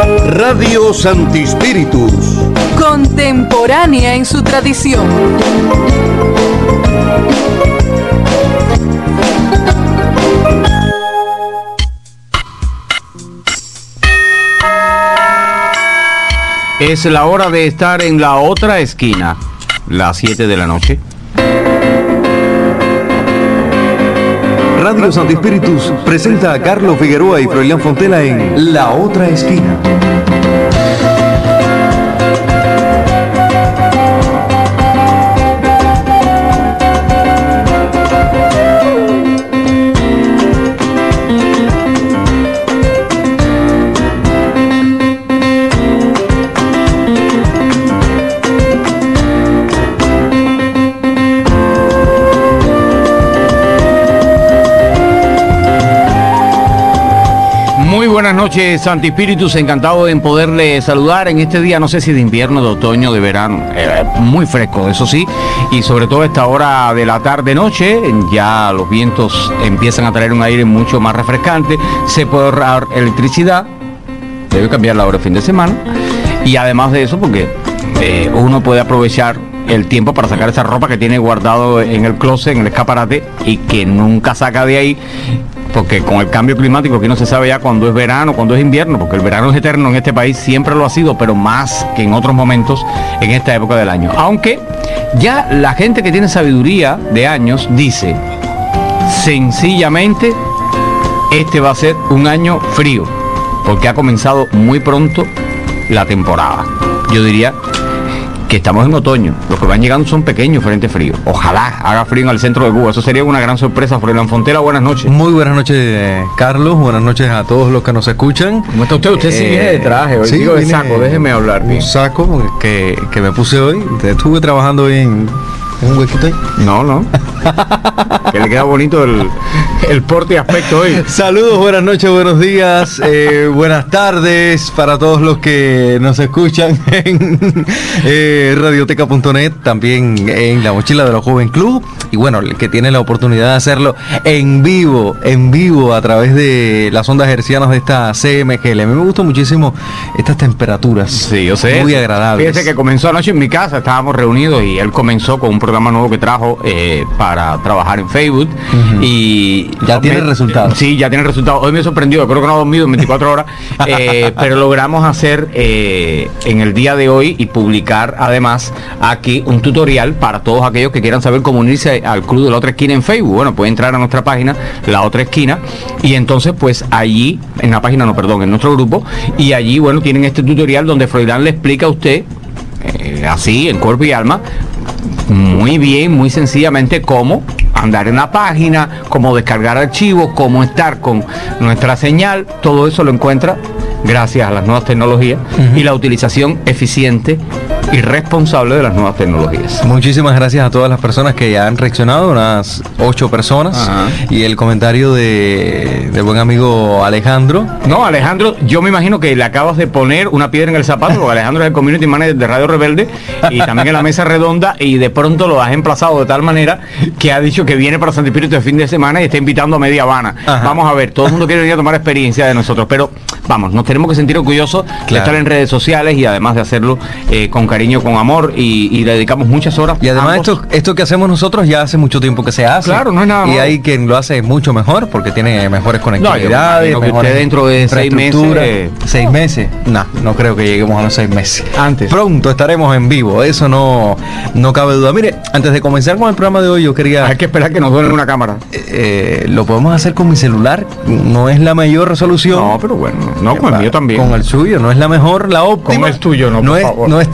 Radio Santi Spíritus. Contemporánea en su tradición. Es la hora de estar en la otra esquina, las 7 de la noche. Radio Santi Spíritus presenta a Carlos Figueroa y Froilán Fontela en La Otra Esquina. Buenas noches, Santi Spíritus, encantado en poderle saludar en este día, no sé si de invierno, de otoño, de verano, muy fresco, eso sí, y sobre todo a esta hora de la tarde-noche, ya los vientos empiezan a traer un aire mucho más refrescante, se puede ahorrar electricidad, debe cambiar la hora de fin de semana, y además de eso, porque uno puede aprovechar el tiempo para sacar esa ropa que tiene guardado en el closet, en el escaparate, y que nunca saca de ahí, porque con el cambio climático aquí no se sabe ya cuándo es verano, cuándo es invierno, porque el verano es eterno en este país, siempre lo ha sido, pero más que en otros momentos en esta época del año. Aunque ya la gente que tiene sabiduría de años dice, sencillamente, este va a ser un año frío, porque ha comenzado muy pronto la temporada. Yo diría que estamos en otoño, los que van llegando son pequeños frentes fríos. Ojalá haga frío en el centro de Cuba, eso sería una gran sorpresa. Froilán Fontela, buenas noches. Muy buenas noches, Carlos, buenas noches a todos los que nos escuchan. ¿Cómo está usted? Usted sí viene de traje, hoy sí, digo de saco, déjeme hablar. Un saco que me puse hoy, estuve trabajando hoy en un huequito ahí. No. Que le queda bonito el porte y aspecto hoy. Saludos, buenas noches, buenos días, buenas tardes para todos los que nos escuchan en radioteca.net, también en La Mochila de los Joven Club, y bueno, el que tiene la oportunidad de hacerlo en vivo a través de las ondas hercianas de esta CMGL. A mí me gustan muchísimo estas temperaturas. Sí, yo sé. Muy agradables. Fíjese que comenzó anoche en mi casa, estábamos reunidos y él comenzó con un programa nuevo que trajo para trabajar en Facebook. Y ya tiene resultados. Sí, ya tiene resultados. Hoy me sorprendió, creo que no he dormido en 24 horas, pero logramos hacer en el día de hoy y publicar además aquí un tutorial para todos aquellos que quieran saber cómo unirse al Club de La Otra Esquina en Facebook. Bueno, pueden entrar a nuestra página, La Otra Esquina, y entonces pues allí, en nuestro grupo, y allí, bueno, tienen este tutorial donde Froilán le explica a usted, así, en cuerpo y alma, muy bien, muy sencillamente, cómo andar en la página, cómo descargar archivos, cómo estar con nuestra señal. Todo eso lo encuentra gracias a las nuevas tecnologías y la utilización eficiente y responsable de las nuevas tecnologías. Muchísimas gracias a todas las personas que ya han reaccionado, unas 8 personas. Ajá. Y el comentario del buen amigo Alejandro. No, Alejandro, yo me imagino que le acabas de poner una piedra en el zapato, porque Alejandro es el community manager de Radio Rebelde y también en la mesa redonda, y de pronto lo has emplazado de tal manera que ha dicho que viene para Santi Spíritus de fin de semana y está invitando a media Habana. Ajá. Vamos a ver, todo el mundo quiere venir a tomar experiencia de nosotros, pero vamos, nos tenemos que sentir orgullosos de estar en redes sociales y además de hacerlo con cariño, con amor, y le dedicamos muchas horas. Y además esto que hacemos nosotros ya hace mucho tiempo que se hace. Claro, no es nada más. Y hay quien lo hace mucho mejor porque tiene mejores conectividades. No, que usted dentro de 6 meses. 6 meses. No creo que lleguemos a los 6 meses. Antes. Pronto estaremos en vivo, eso no cabe duda. Mire, antes de comenzar con el programa de hoy, yo quería... Hay que esperar que nos duele una cámara. Lo podemos hacer con mi celular, no es la mayor resolución. No, pero bueno, no, con el mío también. Con el suyo, no es la mejor, la óptima. Con el tuyo, no, por favor. No es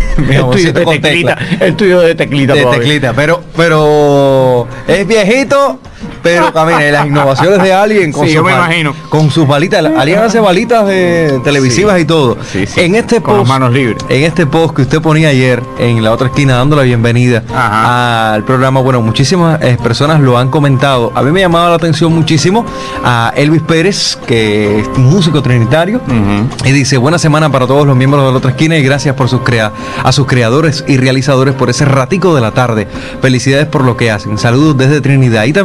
el tuyo de teclita de teclita, pero es viejito, pero camina. Las innovaciones de Alien con yo me imagino, con sus balitas. Alien hace balitas televisivas y todo. Sí. En este con post, las manos libres. En este post que usted ponía ayer en La Otra Esquina, dando la bienvenida al programa, bueno, muchísimas personas lo han comentado. A mí me llamaba la atención muchísimo a Elvis Pérez, que es músico trinitario, y dice: buena semana para todos los miembros de La Otra Esquina y gracias por a sus creadores y realizadores por ese ratico de la tarde. Felicidades por lo que hacen. Saludos desde Trinidad. Y también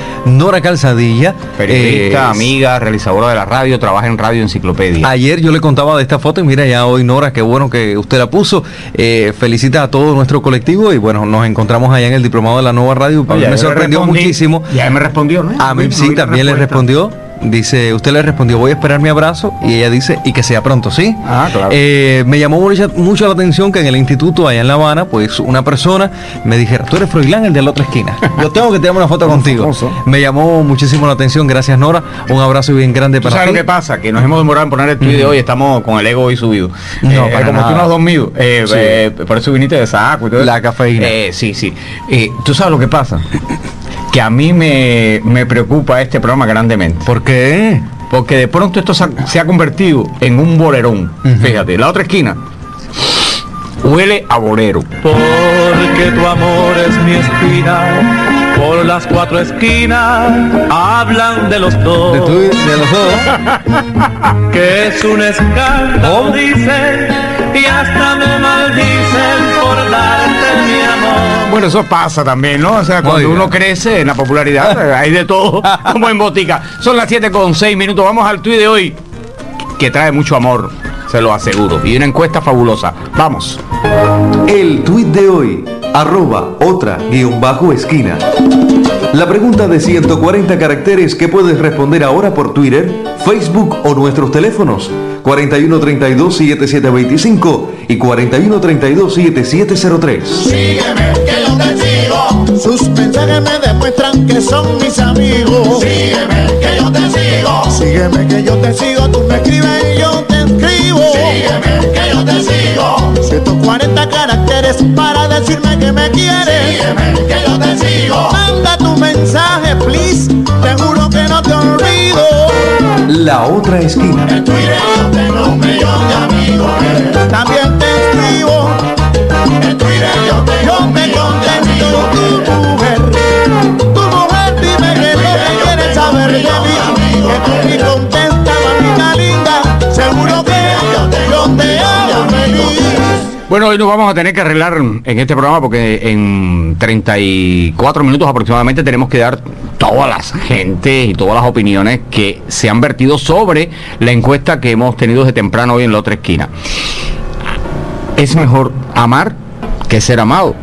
Nora Calzadilla, Periodista, amiga, realizadora de la radio, trabaja en Radio Enciclopedia. Ayer yo le contaba de esta foto y mira ya hoy Nora, qué bueno que usted la puso. Felicita a todo nuestro colectivo y bueno, nos encontramos allá en el diplomado de la nueva radio. Oye, Me sorprendió muchísimo. Ya me respondió, ¿no? A mí sí, también le respondió. Dice, usted le respondió, voy a esperar mi abrazo, y ella dice, y que sea pronto, ¿sí? Ah, claro. Me llamó mucho la atención que en el instituto allá en La Habana, pues una persona me dijera, tú eres Froilán, el de la otra esquina. Yo tengo que tener una foto contigo. Famoso. Me llamó muchísimo la atención, gracias Nora, un abrazo bien grande para ti. ¿Sabes lo que pasa? Que nos hemos demorado en poner el tweet de hoy, estamos con el ego hoy subido. No, para como nada. tú no has dormido, por eso viniste de saco y todo La eso. cafeína. Sí. ¿Tú sabes lo que pasa? Que a mí me preocupa este programa grandemente. ¿Por qué? Porque de pronto esto se ha convertido en un bolerón. Fíjate, la otra esquina huele a bolero. Porque tu amor es mi espina, por las cuatro esquinas hablan de los dos, De los dos. que es un escándalo, ¿Oh? dicen, y hasta me maldicen por darte mi amor. Bueno, eso pasa también, ¿no? O sea, cuando Oiga. uno crece en la popularidad, hay de todo, como en botica. Son las 7:06. Vamos al tuit de hoy, que trae mucho amor, se lo aseguro. Y una encuesta fabulosa. Vamos. El tuit de hoy, @otra_esquina. La pregunta de 140 caracteres que puedes responder ahora por Twitter, Facebook o nuestros teléfonos 4132-7725 y 4132-7703. Sígueme, que yo te sigo. Sus mensajes me demuestran que son mis amigos. Sígueme, que yo te sigo. Sígueme, que yo te sigo. Tú me escribes y yo te escribo. Sígueme, que yo te sigo. 140 caracteres para decirme que me quieres. Sígueme, que yo te sigo. Manda tu mensaje, please. Te juro que no te olvido. La otra esquina. En Twitter yo tengo 1 millón de amigos. También te escribo. En Twitter yo te contesto. Tu mujer dime que es lo que quieres saber de mí. Que tú me contestas, mamita linda. Seguro que yo te hago feliz. Bueno, hoy nos vamos a tener que arreglar en este programa porque en 34 minutos aproximadamente tenemos que dar todas las gentes y todas las opiniones que se han vertido sobre la encuesta que hemos tenido desde temprano hoy en la otra esquina. ¿Es mejor amar que ser amado?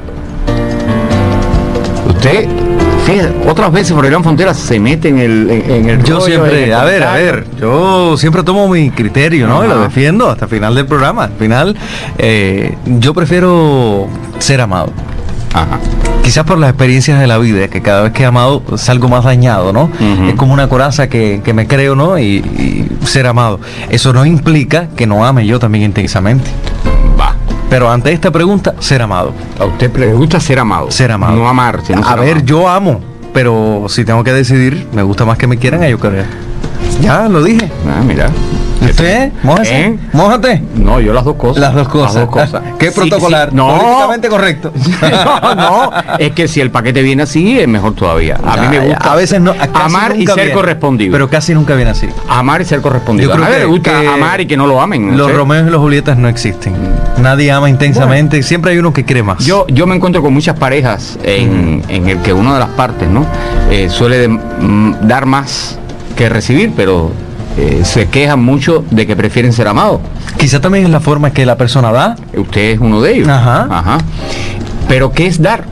Usted, fíjate, otras veces Froilán Fonteras se mete en el Yo rollo, siempre, en el a ver, comentario. yo siempre tomo mi criterio, ¿no? Y lo Ajá. defiendo hasta el final del programa. Al final, yo prefiero ser amado. Ajá. Quizás por las experiencias de la vida, que cada vez que he amado salgo más dañado, ¿no? Ujú. Es como una coraza que me creo, ¿no? Y ser amado. Eso no implica que no ame yo también intensamente. Va. Pero ante esta pregunta, ser amado. A usted le gusta ser amado. Ser amado. No amar, sino A ser ver, amado. yo amo, pero si tengo que decidir, me gusta más que me quieran a yo querer. Ya lo dije. Ah, mira. ¿Usted? Mójese. ¿Eh? Mójate. No, yo las dos cosas. Las dos cosas. Las dos cosas. ¿Qué Sí, protocolar? sí. No. Políticamente correcto. no, es que si el paquete viene así, es mejor todavía. A mí me Ya, gusta a veces no, casi amar y nunca ser viene, correspondido. Pero casi nunca viene así. Amar y ser correspondido. Yo creo a mí que- me gusta que amar y que no lo amen. no Los sé. Romeos y los Julietas no existen. Nadie ama intensamente. Siempre hay uno que quiere más. Yo me encuentro con muchas parejas en el que una de las partes, ¿no? Suele dar más que recibir, pero se quejan mucho de que prefieren ser amados. Quizá también es la forma que la persona da. Usted es uno de ellos. Ajá. Pero ¿qué es dar?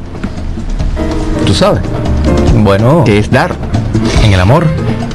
Tú sabes, Bueno, ¿qué es dar? en el amor.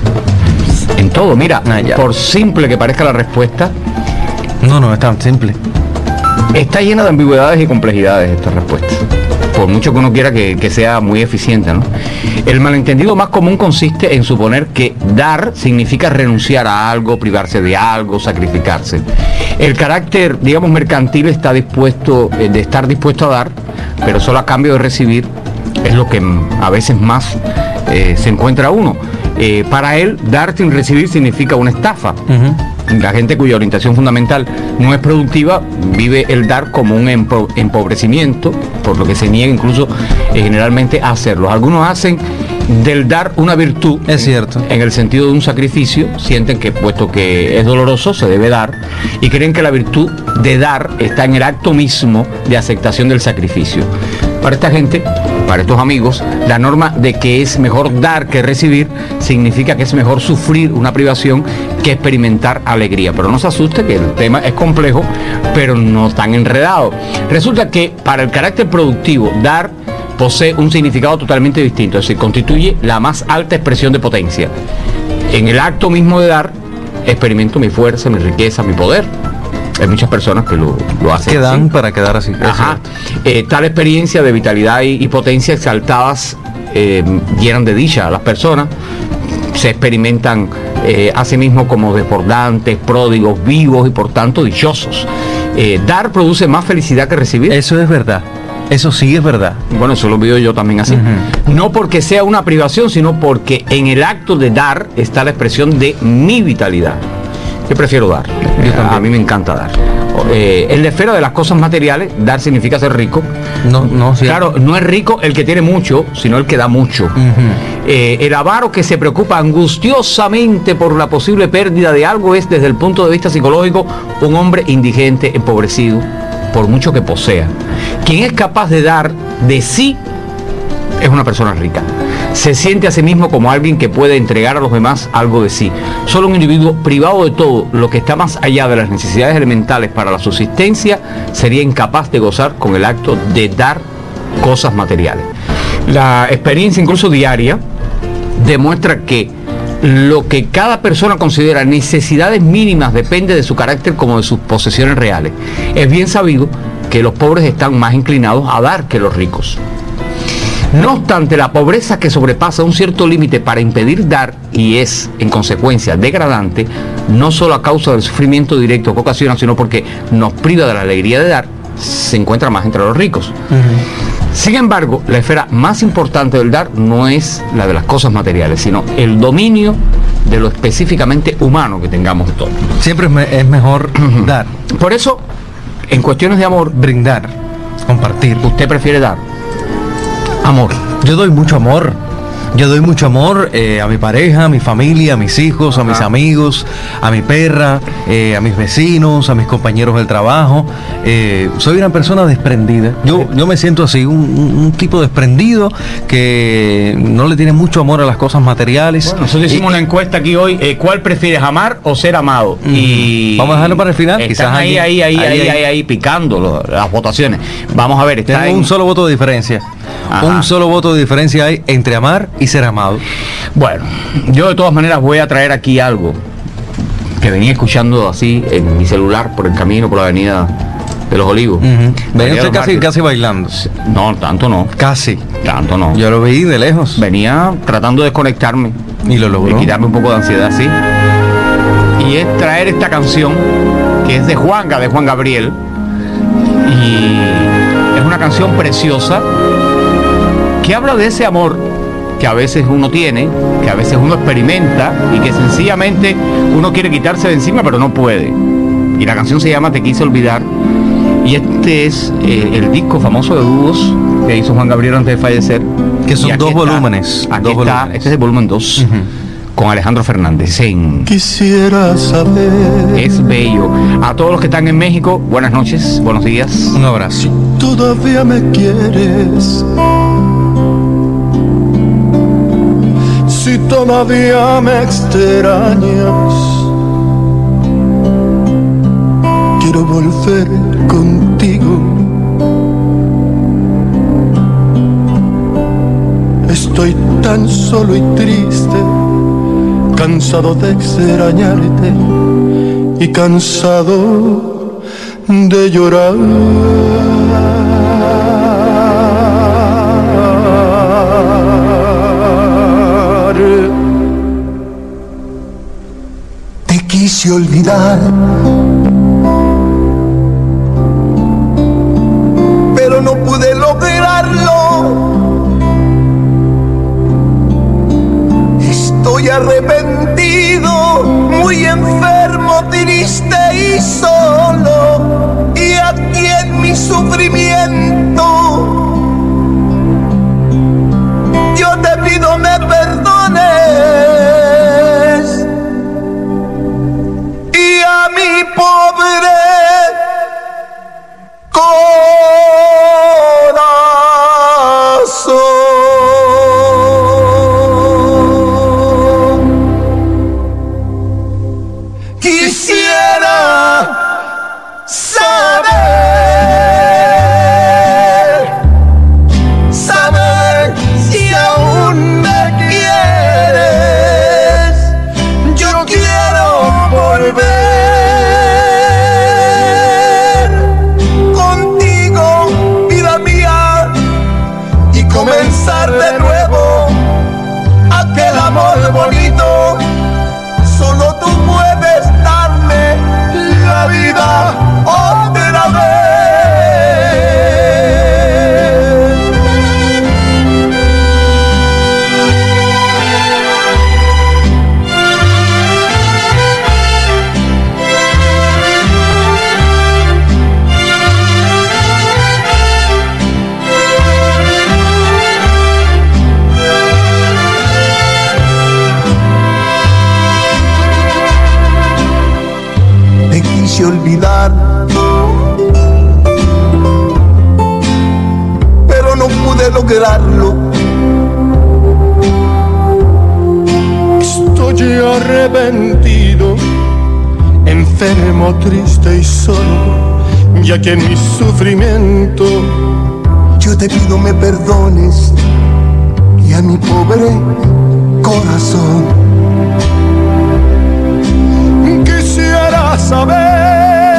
En todo, mira, Ya. por simple que parezca la respuesta, No es tan simple. está llena de ambigüedades y complejidades esta respuesta. Por mucho que uno quiera que sea muy eficiente, ¿no? El malentendido más común consiste en suponer que dar significa renunciar a algo, privarse de algo, sacrificarse. El carácter, digamos, mercantil está dispuesto, de estar dispuesto a dar, pero solo a cambio de recibir, es lo que a veces más se encuentra uno. Para él, dar sin recibir significa una estafa. La gente cuya orientación fundamental no es productiva vive el dar como un empobrecimiento, por lo que se niega incluso generalmente a hacerlo. Algunos hacen del dar una virtud, Es cierto. en el sentido de un sacrificio, sienten que puesto que es doloroso se debe dar y creen que la virtud de dar está en el acto mismo de aceptación del sacrificio. Para esta gente, para estos amigos, la norma de que es mejor dar que recibir significa que es mejor sufrir una privación que experimentar alegría. Pero no se asuste, que el tema es complejo, pero no tan enredado. Resulta que para el carácter productivo, dar posee un significado totalmente distinto, es decir, constituye la más alta expresión de potencia. En el acto mismo de dar, experimento mi fuerza, mi riqueza, mi poder. Hay muchas personas que lo hacen. Que dan así, para quedar así. Ajá. Tal experiencia de vitalidad y potencia exaltadas llenan de dicha a las personas. Se experimentan a sí mismos como desbordantes, pródigos, vivos y por tanto dichosos. Dar produce más felicidad que recibir. Eso es verdad. Eso sí es verdad. Bueno, eso lo veo yo también así. No porque sea una privación, sino porque en el acto de dar está la expresión de mi vitalidad. Yo prefiero dar. A mí me encanta dar. En la esfera de las cosas materiales, dar significa ser rico. No, sí. Claro, no es rico el que tiene mucho, sino el que da mucho. El avaro que se preocupa angustiosamente por la posible pérdida de algo es, desde el punto de vista psicológico, un hombre indigente, empobrecido, por mucho que posea. Quien es capaz de dar de sí es una persona rica. Se siente a sí mismo como alguien que puede entregar a los demás algo de sí. Solo un individuo privado de todo lo que está más allá de las necesidades elementales para la subsistencia sería incapaz de gozar con el acto de dar cosas materiales. La experiencia incluso diaria demuestra que lo que cada persona considera necesidades mínimas depende de su carácter como de sus posesiones reales. Es bien sabido que los pobres están más inclinados a dar que los ricos. No obstante, la pobreza que sobrepasa un cierto límite para impedir dar y es, en consecuencia, degradante, no solo a causa del sufrimiento directo que ocasiona, sino porque nos priva de la alegría de dar, se encuentra más entre los ricos. Sin embargo, la esfera más importante del dar no es la de las cosas materiales, sino el dominio de lo específicamente humano que tengamos de todo. Siempre es mejor dar. Por eso, en cuestiones de amor, brindar, compartir. ¿Usted prefiere dar? Amor. Yo doy mucho amor. Yo doy mucho amor a mi pareja, a mi familia, a mis hijos, a mis amigos, a mi perra, a mis vecinos, a mis compañeros del trabajo. Soy una persona desprendida. Yo me siento así, un tipo desprendido que no le tiene mucho amor a las cosas materiales. Bueno, nosotros hicimos una encuesta aquí hoy. ¿Cuál prefieres, amar o ser amado? Y vamos a dejarlo para el final. Están Quizás ahí picando las votaciones. Vamos a ver. Tenemos un solo voto de diferencia. Ajá. Un solo voto de diferencia hay entre amar y ser amado. Bueno, yo de todas maneras voy a traer aquí algo que venía escuchando así en mi celular por el camino, por la avenida de los Olivos. Venía usted casi bailando. No, tanto no. Casi. Tanto no. Yo lo vi de lejos. Venía tratando de desconectarme. Y lo logró. De quitarme un poco de ansiedad, sí. Y es traer esta canción que es de Juan Gabriel. Y es una canción preciosa que habla de ese amor que a veces uno tiene, que a veces uno experimenta y que sencillamente uno quiere quitarse de encima pero no puede. Y la canción se llama Te quise olvidar, y este es el disco famoso de dúos que hizo Juan Gabriel antes de fallecer, que son dos volúmenes. Aquí está, volúmenes. Este es el volumen 2 con Alejandro Fernández. Quisiera saber. Es bello. A todos los que están en México, buenas noches, buenos días, un abrazo. Todavía me quieres, si todavía me extrañas, quiero volver contigo. Estoy tan solo y triste, cansado de extrañarte y cansado de llorar. Te quise olvidar, pero no pude lograrlo. Estoy arrepentido, muy enfermo, triste y solo. Y aquí en mi sufrimiento yo te pido me perdones. Y a mí vida otra vez. Olvidar, pero no pude lograrlo. Estoy arrepentido, enfermo, triste y solo, ya que en mi sufrimiento yo te pido me perdones y a mi pobre corazón. Quisiera saber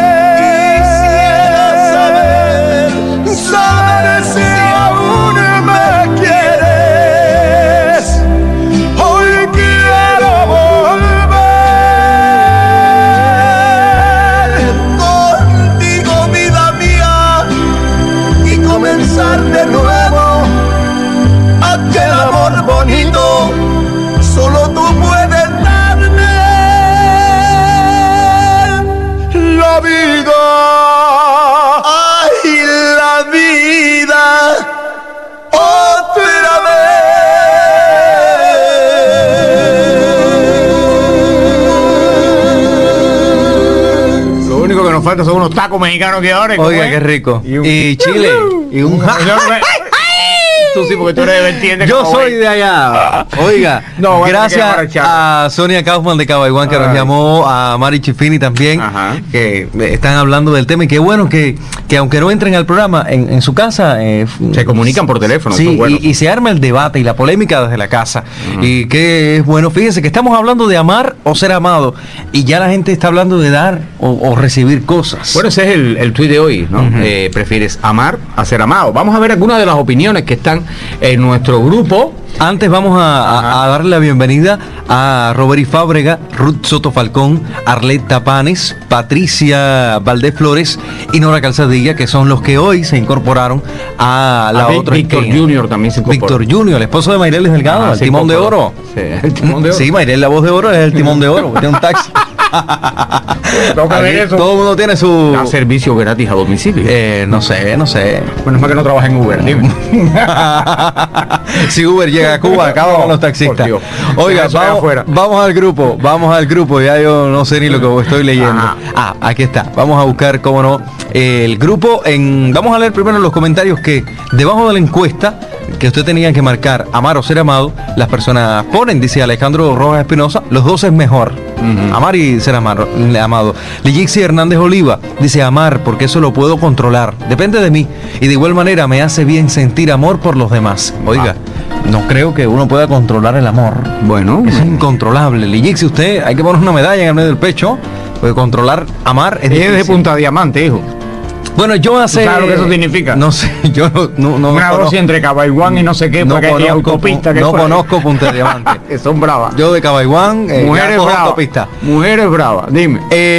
si aún me quieres. Hoy quiero volver contigo, vida mía, y comenzar de nuevo aquel amor bonito. Solo tú puedes darme la vida. Ay, la vida otra vez. Lo único que nos falta son unos tacos mexicanos que ahora. Oiga, qué rico. Y chile. Y un Tú sí, porque tú eres de Vertiente. Yo soy de allá. Oiga, No, bueno, gracias que a Sonia Kaufman de Cabaiguán que nos llamó, a Mari Chifini también, Ajá. que están hablando del tema. Y qué bueno que aunque no entren al programa, en su casa Se comunican por teléfono. sí, son buenos. y se arma el debate y la polémica desde la casa. Y que es bueno, fíjense que estamos hablando de amar o ser amado, y ya la gente está hablando de dar o recibir cosas. Bueno, ese es el tuit de hoy, ¿no? ¿Prefieres amar a ser amado? Vamos a ver algunas de las opiniones que están en nuestro grupo. Antes vamos a darle la bienvenida a Robert Fábrega, Ruth Soto Falcón, Arlet Tapanes, Patricia Valdés Flores y Nora Calzadilla, que son los que hoy se incorporaron a la otra Víctor esquina. Junior también se incorporó. Víctor Junior, el esposo de Mayreles Delgado, el se timón de incorporó. oro. Sí, el timón de oro. Sí, Mayreles, la voz de oro es el timón de oro, tiene un taxi. Toca ver Aquí eso. todo el mundo tiene su... Da servicio gratis a domicilio. no sé. Bueno, es más que no trabaja en Uber, dime. Si Uber llega a Cuba, acaba con los taxistas. Por Dios. Oiga, Eso allá afuera. vamos al grupo, ya yo no sé ni lo que estoy leyendo. Ajá. Aquí está, vamos a buscar, cómo no, el grupo. Vamos a leer primero los comentarios que debajo de la encuesta que usted tenía que marcar amar o ser amado, las personas ponen, dice Alejandro Rojas Espinosa, los dos es mejor. Amar y ser amado. Ligixi Hernández Oliva dice amar porque eso lo puedo controlar, depende de mí, y de igual manera me hace bien sentir amor por los demás. Oiga, no creo que uno pueda controlar el amor. Bueno, Es incontrolable. Ligixi, usted hay que poner una medalla en el medio del pecho, porque controlar, amar es es de difícil. punta diamante, hijo. Bueno, yo hace... ¿Sabes lo que eso significa? No sé, yo no Una conozco. dosis entre Cabaiguán y no sé qué, No porque hay conozco, autopista que no por ahí. conozco Punta de Diamante. Que son bravas. Yo de Cabaiguán, Mujeres cojo bravas. autopista. Mujeres bravas, dime.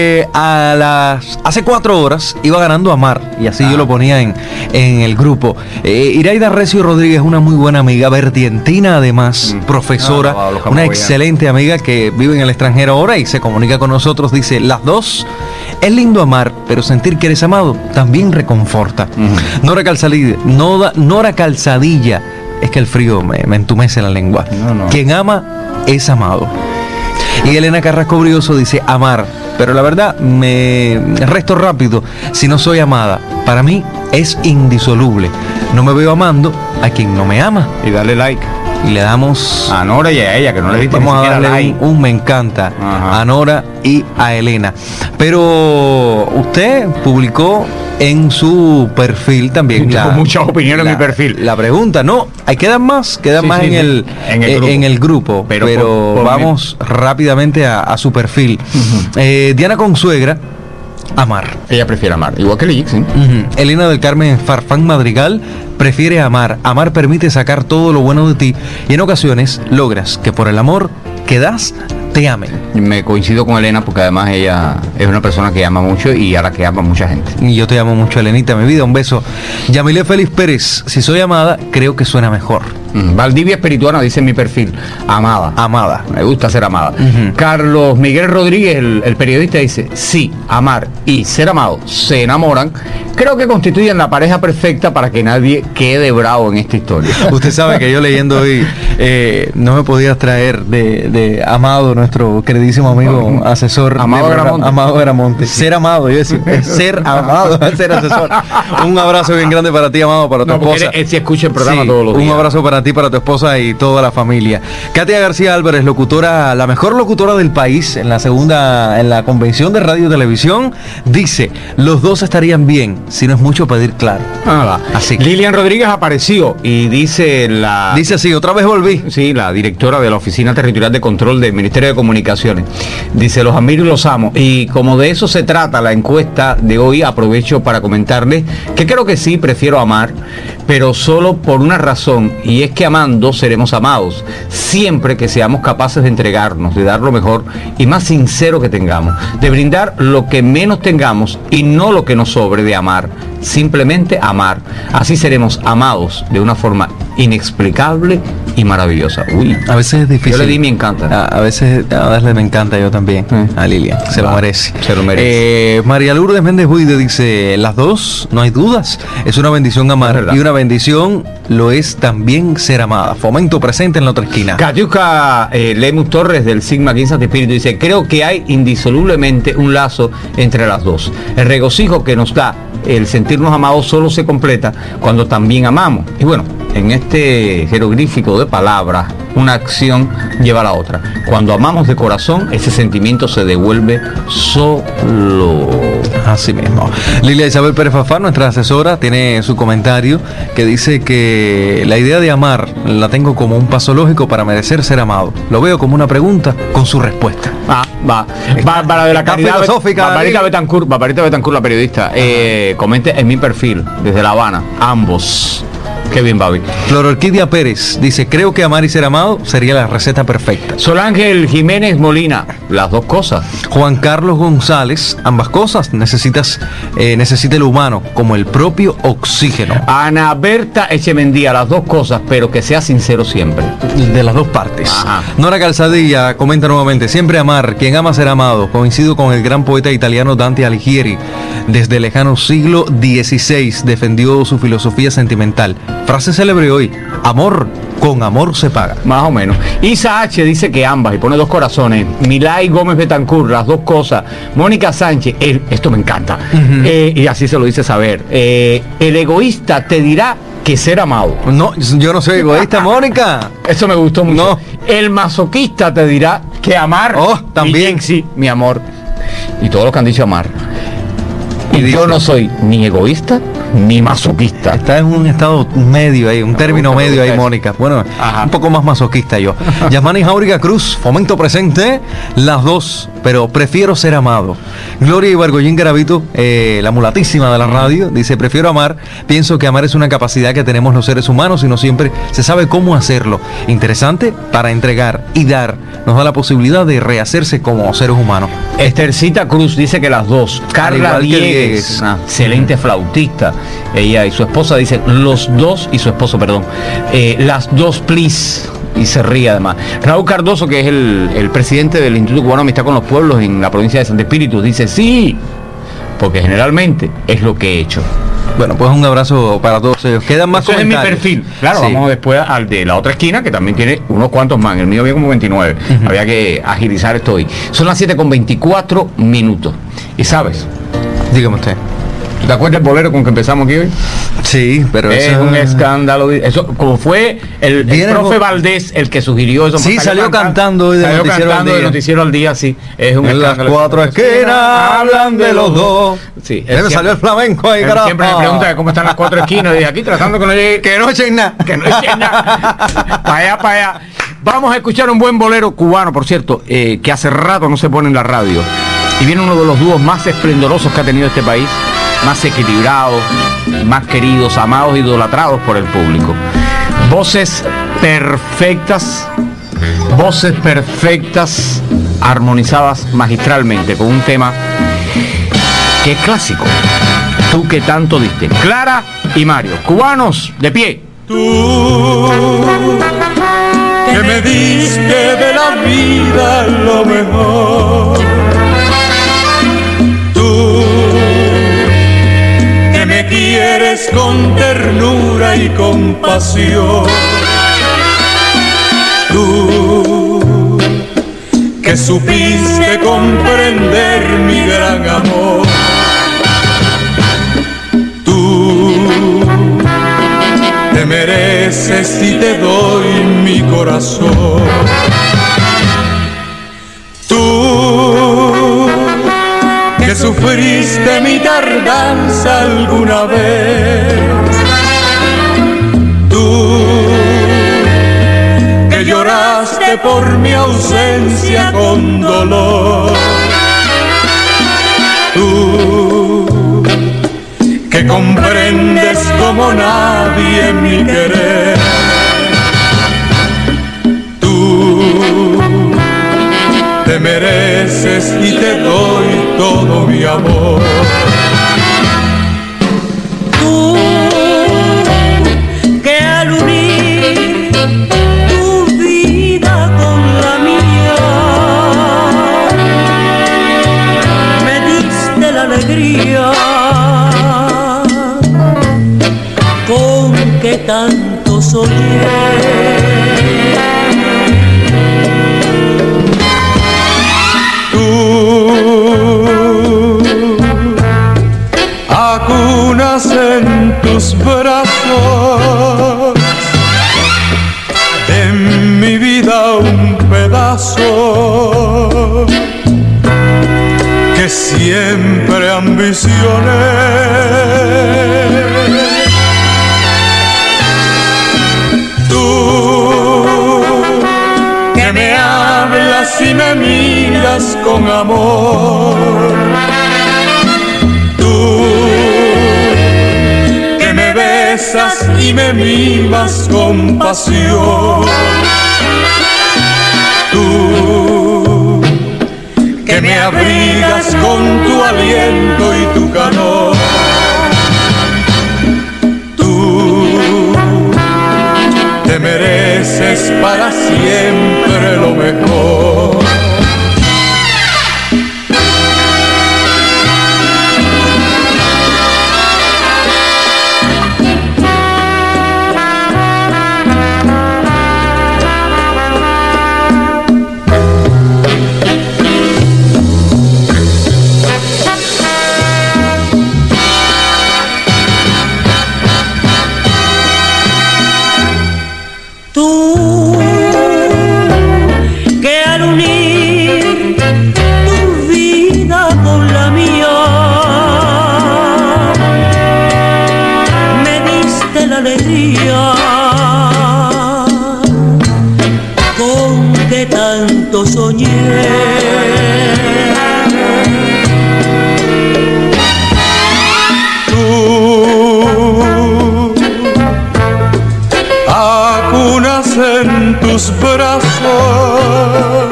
Hace 4 horas iba ganando Amar, y así yo lo ponía en el grupo. Iraida Recio Rodríguez, una muy buena amiga, verdientina además, profesora, los una hawaianos. excelente amiga que vive en el extranjero ahora y se comunica con nosotros. Dice, las dos, es lindo amar, pero sentir que eres amado también reconforta. Nora Calzadilla, es que el frío me entumece la lengua. No. Quien ama es amado. Y Elena Carrasco Brioso dice amar, pero la verdad me resto rápido si no soy amada. Para mí es indisoluble. No me veo amando a quien no me ama. Y dale like. Y le damos... A Nora y a ella, que no le diste ni Vamos a siquiera darle like. un me encanta Ajá. a Nora y a Elena. Pero usted publicó en su perfil también Tengo muchas opiniones en mi perfil. La pregunta, no, hay quedan más Sí, en, sí, el, grupo. en el grupo, pero, por vamos rápidamente a su perfil. Diana Consuegra, amar. Ella prefiere amar, igual que Lix, ¿sí? Elena del Carmen Farfán Madrigal prefiere amar. Amar permite sacar todo lo bueno de ti y en ocasiones logras que por el amor que das te amen. Me coincido con Elena porque además ella es una persona que ama mucho y a la que ama mucha gente. Y yo te amo mucho, Elenita, mi vida, un beso. Yamile Félix Pérez, si soy amada, creo que suena mejor. Valdivia Espirituana dice en mi perfil, amada. Amada. Me gusta ser amada. Ujú. Carlos Miguel Rodríguez, el periodista, dice, sí, amar y ser amado se enamoran. Creo que constituyen la pareja perfecta para que nadie quede bravo en esta historia. Usted sabe que yo leyendo hoy no me podía traer de Amado, nuestro queridísimo amigo asesor. Amado Gramonte. Amado Gramonte. Ser amado, yo decía, ser amado, ser asesor. Un abrazo bien grande para ti, Amado, para tu esposa. Él sí escucha el programa Sí, todos los días. un abrazo para ti, para tu esposa y toda la familia. Katia García Álvarez, locutora, la mejor locutora del país en la convención de radio y televisión, dice, los dos estarían bien, si no es mucho pedir claro. Así. Lilian Rodríguez apareció y dice Dice así, otra vez volví. Sí, la directora de la Oficina Territorial de Control del Ministerio de Comunicaciones. Dice, los admiro y los amo. Y como de eso se trata la encuesta de hoy, aprovecho para comentarles que creo que sí, prefiero amar, pero solo por una razón, y es que amando seremos amados, siempre que seamos capaces de entregarnos, de dar lo mejor y más sincero que tengamos, de brindar lo que menos tengamos y no lo que nos sobre, de amar, simplemente amar. Así seremos amados de una forma inexplicable y maravillosa. Uy, A veces es difícil. yo le di mi encanta. A veces me encanta yo también. A Lilian, se lo merece. Se lo merece. María Lourdes Méndez Buide dice, las dos, no hay dudas, es una bendición amar, verdad. y una bendición lo es también ser amada. Fomento presente en la otra esquina. Catiuca Lemus Torres del Sigma Quinza de Espíritu dice, creo que hay indisolublemente un lazo entre las dos. El regocijo que nos da el sentirnos amados solo se completa cuando también amamos. Y bueno, en este jeroglífico de palabras, una acción lleva a la otra. Cuando amamos de corazón, ese sentimiento se devuelve solo. Así mismo. Lilia Isabel Pérez Fafá, nuestra asesora, tiene su comentario que dice que la idea de amar la tengo como un paso lógico para merecer ser amado. Lo veo como una pregunta con su respuesta. Para de la Está caridad filosófica, Barbarita Betancourt, la periodista, comente en mi perfil desde La Habana, ambos. Qué bien, Babi. Flor Orquídea Pérez dice, creo que amar y ser amado sería la receta perfecta. Sol Ángel Jiménez Molina, las dos cosas. Juan Carlos González, ambas cosas necesita el humano como el propio oxígeno. Ana Berta Echemendía, las dos cosas, pero que sea sincero siempre. De las dos partes. Ajá. Nora Calzadilla comenta nuevamente, siempre amar, quien ama ser amado. Coincido con el gran poeta italiano Dante Alighieri. Desde el lejano siglo XVI defendió su filosofía sentimental. Frase célebre hoy, amor con amor se paga. Más o menos. Isa H dice que ambas y pone dos corazones. Milay Gómez Betancourt, las dos cosas. Mónica Sánchez, esto me encanta. Y así se lo dice Saber. El egoísta te dirá que ser amado. No, yo no soy egoísta, Mónica. Eso me gustó mucho. No. El masoquista te dirá que amar. Oh, también. Y sí, mi amor. Y todos los que han dicho amar. Y dice- yo no soy ni egoísta ni masoquista. Está en un estado medio ahí, un término gusta, me medio ahí, gusta eso. Mónica. Bueno, Ajá. un poco más masoquista yo. Yasmani Jáuriga Cruz, fomento presente, las dos, pero prefiero ser amado. Gloria Ibargoyín Garavito, la mulatísima de la radio, dice, prefiero amar, pienso que amar es una capacidad que tenemos los seres humanos y no siempre se sabe cómo hacerlo. Interesante para entregar y dar, nos da la posibilidad de rehacerse como seres humanos. Estercita Cruz dice que las dos. Carla igual que Diegues, Diegues. una excelente flautista. Ella y su esposa dicen los dos, y su esposo, perdón. Las dos, please. Y se ríe además. Raúl Cardoso, que es el presidente del Instituto Cubano de Amistad con los Pueblos en la provincia de Santo Espíritu, dice sí, porque generalmente es lo que he hecho. Bueno, pues un abrazo para todos ellos. Quedan más Eso es en mi comentarios. perfil. Claro, Sí. vamos después al de la otra esquina, que también tiene unos cuantos más. El mío había como 29. Había que agilizar esto hoy. Son las 7:24 minutos. Y sabes, Dígame usted. ¿tú te acuerdas del bolero con que empezamos aquí hoy? Sí, pero Es eso un escándalo. Eso, como fue el Viene profe con- Valdés el que sugirió eso. Sí, salió cantando hoy de salió Noticiero al cantando de Día. Noticiero al Día, sí. Es un En las escándalo. cuatro esquinas hablan de los dos. Sí, Ya me salió el flamenco ahí, él carajo. siempre me pregunta cómo están las cuatro esquinas. Y aquí tratando que no llegue. Que no echen nada. Que no echen nada. Para allá, para allá. Vamos a escuchar un buen bolero cubano, por cierto, que hace rato no se pone en la radio. Y viene uno de los dúos más esplendorosos que ha tenido este país, más equilibrados, más queridos, amados, idolatrados por el público. Voces perfectas Voces perfectas, armonizadas magistralmente con un tema que es clásico. Tú que tanto diste. Clara y Mario, cubanos de pie. Tú que me diste de la vida lo mejor. Tú que me quieres con ternura y compasión. Tú que supiste comprender mi gran amor. Tú te mereces y te doy mi corazón. Tú que sufriste mi tardanza alguna vez. Tú que lloraste por mi ausencia con dolor. Tú que comprendes como nadie mi querer. Tú te mereces y te doy todo mi amor. Tú que al unir tu vida con la mía me diste la alegría con que tanto soñé. Tú acunas en tus brazos en mi vida un pedazo que siempre ambicioné. Que me hablas y me miras con amor. Tú que me besas y me mimas con pasión. Tú que me abrigas con tu aliento y tu calor. Te mereces para siempre lo mejor. Soñé. Tú acunas en tus brazos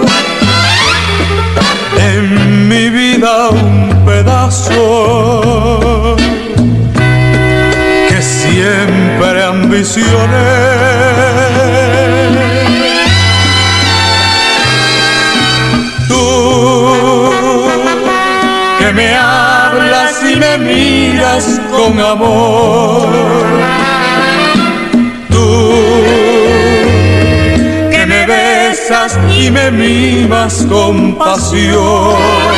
en mi vida un pedazo que siempre ambicioné. Que me hablas y me miras con amor. Tú que me besas y me mimas con pasión.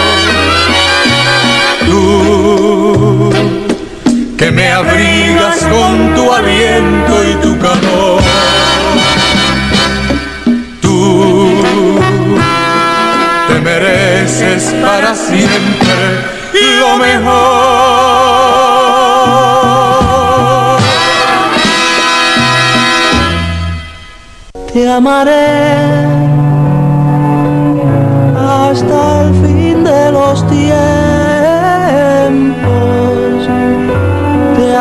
Tú que me abrigas con tu aliento y tu calor. Tú te mereces para siempre lo mejor. Te amaré hasta el fin de los tiempos. Te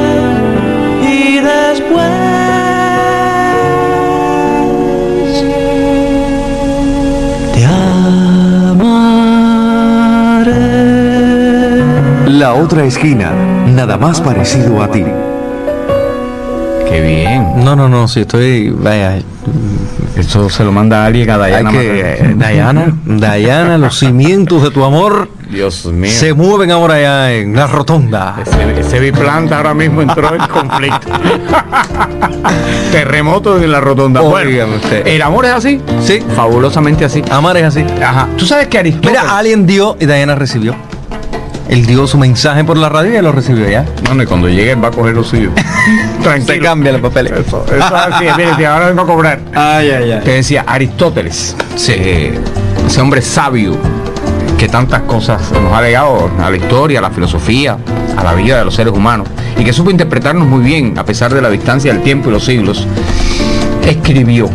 amaré y después La otra esquina, nada más parecido a ti. Qué bien. No, si estoy... Vaya, Eso se lo manda alguien a Dayana. Dayana, los cimientos de tu amor Dios mío. se mueven ahora ya en la rotonda. Ese biplanta ahora mismo entró en conflicto. Terremoto en la rotonda. Óigame usted. ¿El amor es así? Sí. Fabulosamente así. Amar es así. Ajá. Tú sabes que Aristóteles... Mira, alguien dio y Dayana recibió. Él dio su mensaje por la radio y ya lo recibió ya. Bueno, y cuando llegue él va a coger lo suyo. Tranquilo. Se cambia los papeles. Eso así, mire, ahora vengo a cobrar. Ay. Te decía, Aristóteles, ese hombre sabio que tantas cosas nos ha legado a la historia, a la filosofía, a la vida de los seres humanos, y que supo interpretarnos muy bien a pesar de la distancia del tiempo y los siglos, escribió: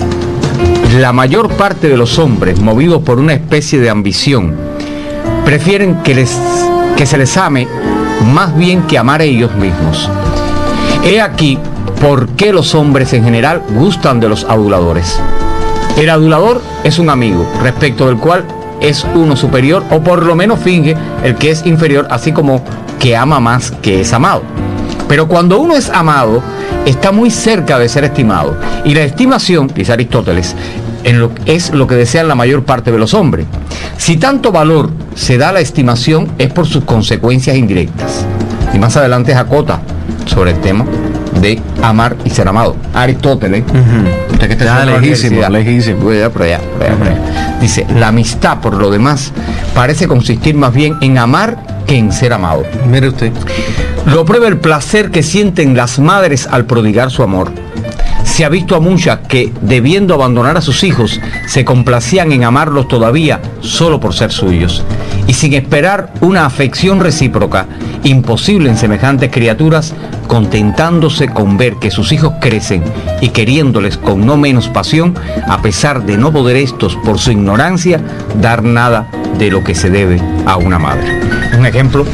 la mayor parte de los hombres, movidos por una especie de ambición, prefieren que se les ame más bien que amar a ellos mismos. He aquí por qué los hombres en general gustan de los aduladores. El adulador es un amigo, respecto del cual es uno superior, o por lo menos finge el que es inferior, así como que ama más que es amado. Pero cuando uno es amado, está muy cerca de ser estimado. Y la estimación, dice Aristóteles, es lo que desean la mayor parte de los hombres. Si tanto valor se da a la estimación, es por sus consecuencias indirectas. Y más adelante acota sobre el tema de amar y ser amado. Aristóteles, usted que está en la universidad, lejísimo. por allá. Dice: la amistad, por lo demás, parece consistir más bien en amar que en ser amado. Mire usted. Lo prueba el placer que sienten las madres al prodigar su amor. Se ha visto a muchas que, debiendo abandonar a sus hijos, se complacían en amarlos todavía solo por ser suyos, y sin esperar una afección recíproca, imposible en semejantes criaturas, contentándose con ver que sus hijos crecen y queriéndoles con no menos pasión, a pesar de no poder estos, por su ignorancia, dar nada de lo que se debe a una madre. Un ejemplo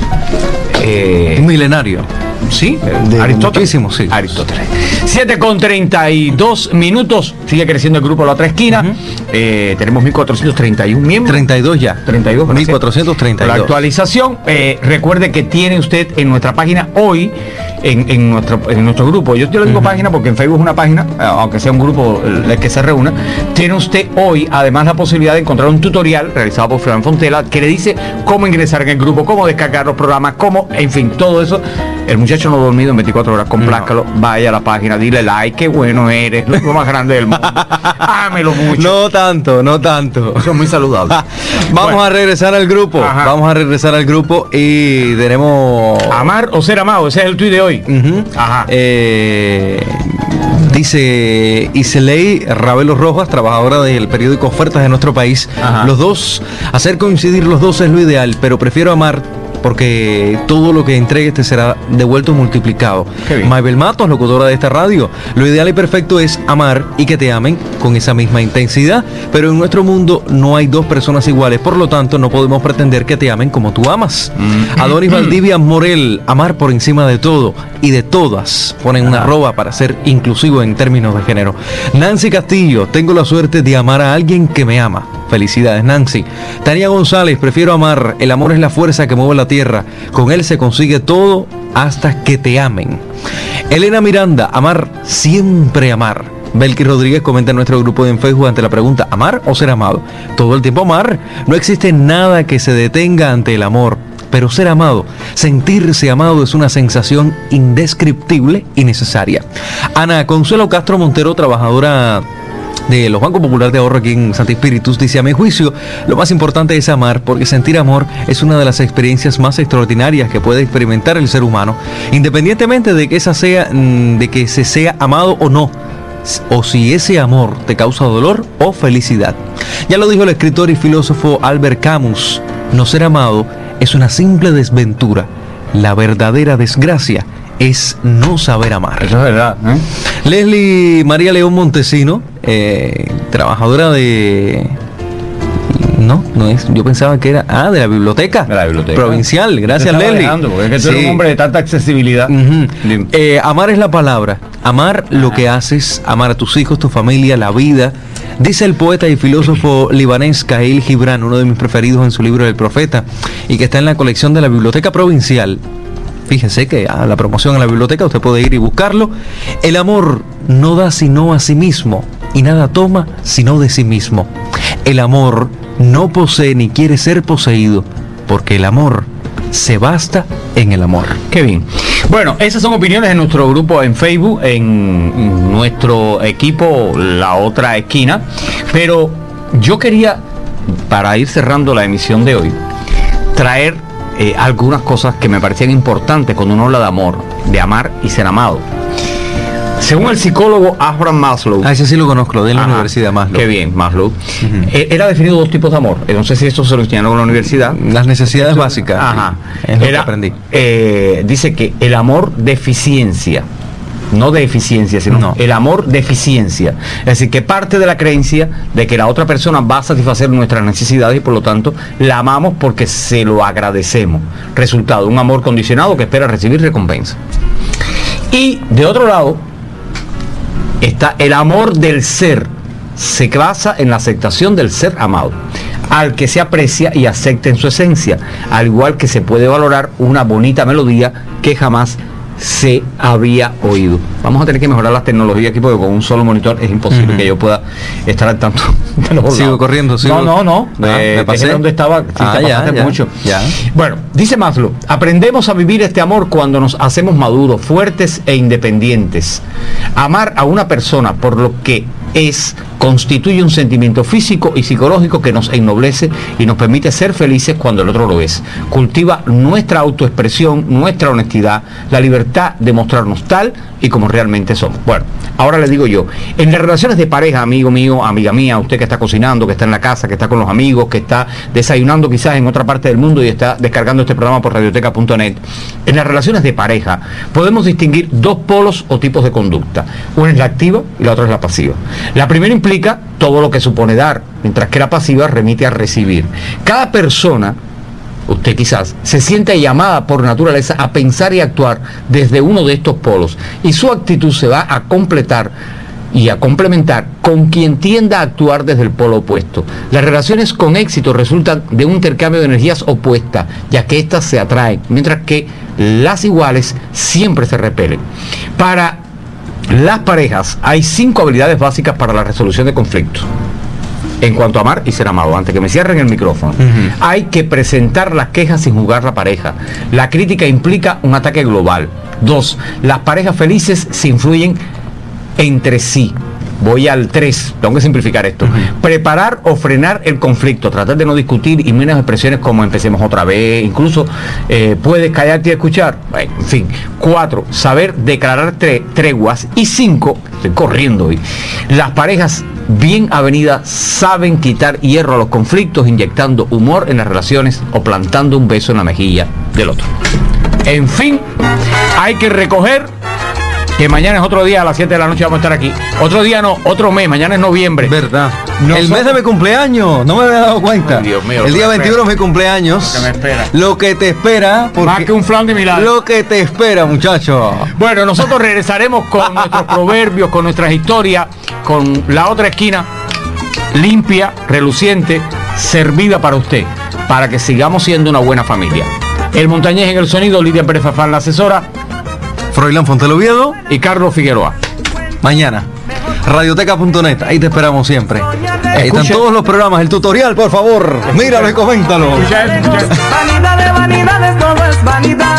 Un milenario. Sí, de Aristóteles. muchísimos siglos. Aristóteles. 7:32. Sigue creciendo el grupo La Otra Esquina. Tenemos 1431 miembros. 32 ya. 32. 1432. La actualización. Recuerde que tiene usted en nuestra página hoy, en nuestro grupo. Yo le digo página porque en Facebook es una página, aunque sea un grupo el que se reúna. Tiene usted hoy además la posibilidad de encontrar un tutorial realizado por Fran Fontela que le dice cómo ingresar en el grupo, cómo descargar los programas, cómo, en fin, todo eso. El muchacho no ha dormido en 24 horas, complázcalo, vaya a la página, dile like, qué bueno eres, lo más grande del mundo. Ámelo mucho. No tanto. Eso es muy saludable. Vamos a regresar al grupo. Ajá. Vamos a regresar al grupo y tenemos... Amar o ser amado, ese es el tuit de hoy. Ajá. Dice Iseley Ravelo Rojas, trabajadora del periódico Ofertas de nuestro país. Ajá. Los dos, hacer coincidir los dos es lo ideal, pero prefiero amar porque todo lo que entregues te será devuelto multiplicado. Maybel Matos, locutora de esta radio: lo ideal y perfecto es amar y que te amen con esa misma intensidad, pero en nuestro mundo no hay dos personas iguales, por lo tanto no podemos pretender que te amen como tú amas. Adonis Valdivia Morel: amar por encima de todo y de todas. Ponen una arroba para ser inclusivo en términos de género. Nancy Castillo: tengo la suerte de amar a alguien que me ama. Felicidades, Nancy. Tania González: prefiero amar. El amor es la fuerza que mueve la tierra. Con él se consigue todo hasta que te amen. Elena Miranda: amar, siempre amar. Belki Rodríguez comenta en nuestro grupo en Facebook ante la pregunta: ¿amar o ser amado? Todo el tiempo amar. No existe nada que se detenga ante el amor. Pero ser amado, sentirse amado, es una sensación indescriptible y necesaria. Ana Consuelo Castro Montero, trabajadora de los Bancos Popular de Ahorro aquí en Santi Spíritus, dice: a mi juicio, lo más importante es amar, porque sentir amor es una de las experiencias más extraordinarias que puede experimentar el ser humano, independientemente de que se sea amado o no, o si ese amor te causa dolor o felicidad. Ya lo dijo el escritor y filósofo Albert Camus: no ser amado es una simple desventura. La verdadera desgracia es no saber amar. Eso es verdad, ¿eh? Leslie María León Montesino, trabajadora de No es. Yo pensaba que era de la biblioteca. De la biblioteca provincial. Gracias, Leslie. Leslie. Porque es que tú eres un hombre de tanta accesibilidad. Amar es la palabra. Amar lo que haces, amar a tus hijos, tu familia, la vida. Dice el poeta y filósofo libanés Khalil Gibran, uno de mis preferidos en su libro El Profeta, y que está en la colección de la Biblioteca Provincial. Fíjense que la promoción en la biblioteca usted puede ir y buscarlo. El amor no da sino a sí mismo, y nada toma sino de sí mismo. El amor no posee ni quiere ser poseído, porque el amor se basta en el amor. Qué bien. Bueno, esas son opiniones en nuestro grupo en Facebook, en nuestro equipo La Otra Esquina. Pero yo quería, para ir cerrando la emisión de hoy, traer algunas cosas que me parecían importantes cuando uno habla de amor, de amar y ser amado. Según el psicólogo Abraham Maslow, ese sí lo conozco, de la Universidad Maslow. Qué bien, Maslow. Él ha definido dos tipos de amor. No sé si esto se lo enseñaron en la universidad. Las necesidades básicas. Es lo que aprendí. Dice que el amor de eficiencia, no de eficiencia, sino el amor de eficiencia. Es decir, que parte de la creencia de que la otra persona va a satisfacer nuestras necesidades y por lo tanto la amamos porque se lo agradecemos. Resultado, un amor condicionado que espera recibir recompensa. Y de otro lado está el amor del ser. Se basa en la aceptación del ser amado, al que se aprecia y acepta en su esencia, al igual que se puede valorar una bonita melodía que jamás se había oído. Vamos a tener que mejorar las tecnologías aquí porque con un solo monitor es imposible que yo pueda estar al tanto de los Sigo corriendo. No. Me pasé donde estaba. Mucho. Bueno, dice Maslow, aprendemos a vivir este amor cuando nos hacemos maduros, fuertes e independientes. Amar a una persona por lo que constituye un sentimiento físico y psicológico que nos ennoblece y nos permite ser felices cuando el otro lo es. Cultiva nuestra autoexpresión, nuestra honestidad, la libertad de mostrarnos tal y como realmente somos. Bueno, ahora le digo yo, en las relaciones de pareja, amigo mío, amiga mía, usted que está cocinando, que está en la casa, que está con los amigos, que está desayunando quizás en otra parte del mundo y está descargando este programa por radioteca.net, en las relaciones de pareja podemos distinguir dos polos o tipos de conducta. Una es la activa y la otra es la pasiva. La primera implica todo lo que supone dar, mientras que la pasiva remite a recibir. Cada persona, usted quizás, se siente llamada por naturaleza a pensar y actuar desde uno de estos polos, y su actitud se va a completar y a complementar con quien tienda a actuar desde el polo opuesto. Las relaciones con éxito resultan de un intercambio de energías opuestas, ya que éstas se atraen, mientras que las iguales siempre se repelen. Para las parejas hay 5 habilidades básicas para la resolución de conflictos. En cuanto a amar y ser amado, antes que me cierren el micrófono, hay que presentar las quejas sin juzgar la pareja. La crítica implica un ataque global. 2, las parejas felices se influyen entre sí. Voy al 3, tengo que simplificar esto. Preparar o frenar el conflicto, tratar de no discutir y menos expresiones como empecemos otra vez, incluso puedes callarte y escuchar. Bueno, en fin. 4, saber declarar treguas. Y 5, estoy corriendo hoy, las parejas bien avenidas saben quitar hierro a los conflictos inyectando humor en las relaciones o plantando un beso en la mejilla del otro. En fin, hay que recoger que mañana es otro día, a las 7 de la noche vamos a estar aquí. Otro día no, otro mes, mañana es noviembre. ¿Verdad? El mes de mi cumpleaños, no me había dado cuenta. Ay, Dios mío, el día 21 es mi cumpleaños. Lo que me espera. Lo que te espera. Más que un flan de milagro. Lo que te espera, muchacho. Bueno, nosotros regresaremos con nuestros proverbios, con nuestras historias, con La Otra Esquina, limpia, reluciente, servida para usted, para que sigamos siendo una buena familia. El Montañés en el sonido, Lidia Pérez Fafán, la asesora, Froilán Fontelo Oviedo y Carlos Figueroa. Mañana, radioteca.net, ahí te esperamos siempre. Ahí están todos los programas, el tutorial, por favor, míralo y coméntalo. Vanidades, vanidades, todo es vanidad.